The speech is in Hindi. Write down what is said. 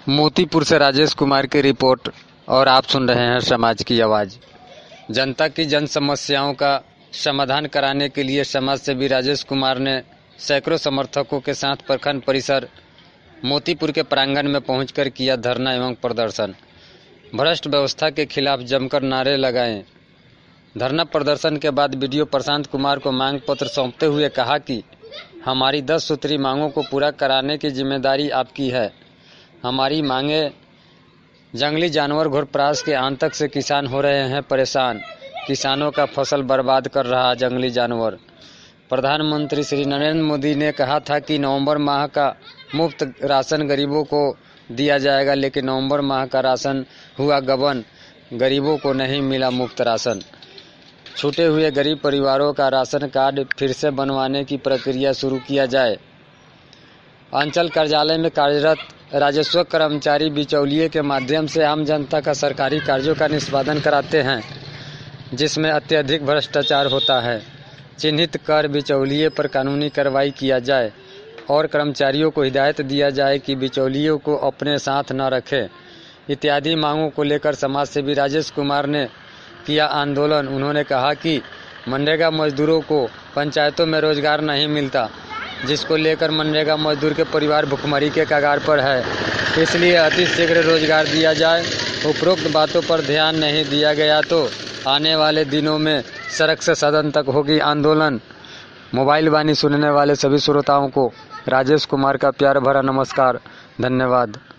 मोतीपुर से राजेश कुमार की रिपोर्ट और आप सुन रहे हैं समाज की आवाज। जनता की जन समस्याओं का समाधान कराने के लिए समाज सेवी राजेश कुमार ने सैकड़ों समर्थकों के साथ प्रखंड परिसर मोतीपुर के प्रांगण में पहुंचकर किया धरना एवं प्रदर्शन। भ्रष्ट व्यवस्था के खिलाफ जमकर नारे लगाए। धरना प्रदर्शन के बाद बीडीओ प्रशांत कुमार को मांग पत्र सौंपते हुए कहा कि हमारी 10 सूत्री मांगों को पूरा कराने की जिम्मेदारी आपकी है। हमारी मांगे जंगली जानवर घोरपरास के आतंक से किसान हो रहे हैं परेशान। किसानों का फसल बर्बाद कर रहा जंगली जानवर। प्रधानमंत्री श्री नरेंद्र मोदी ने कहा था कि नवंबर माह का मुफ्त राशन गरीबों को दिया जाएगा, लेकिन नवंबर माह का राशन हुआ गबन। गरीबों को नहीं मिला मुफ्त राशन। छूटे हुए गरीब परिवारों का राशन कार्ड फिर से बनवाने की प्रक्रिया शुरू किया जाए। अंचल कार्यालय में कार्यरत राजस्व कर्मचारी बिचौलिए के माध्यम से आम जनता का सरकारी कार्यों का निष्पादन कराते हैं, जिसमें अत्यधिक भ्रष्टाचार होता है। चिन्हित कर बिचौलिए पर कानूनी कार्रवाई किया जाए और कर्मचारियों को हिदायत दिया जाए कि बिचौलियों को अपने साथ न रखें। इत्यादि मांगों को लेकर समाज सेवी राजेश कुमार ने किया आंदोलन। उन्होंने कहा कि मनरेगा मजदूरों को पंचायतों में रोजगार नहीं मिलता, जिसको लेकर मनरेगा मजदूर के परिवार भुखमरी के कगार पर है। इसलिए अति शीघ्र रोजगार दिया जाए। उपरोक्त बातों पर ध्यान नहीं दिया गया तो आने वाले दिनों में सड़क से सदन तक होगी आंदोलन। मोबाइल वाणी सुनने वाले सभी श्रोताओं को राजेश कुमार का प्यार भरा नमस्कार। धन्यवाद।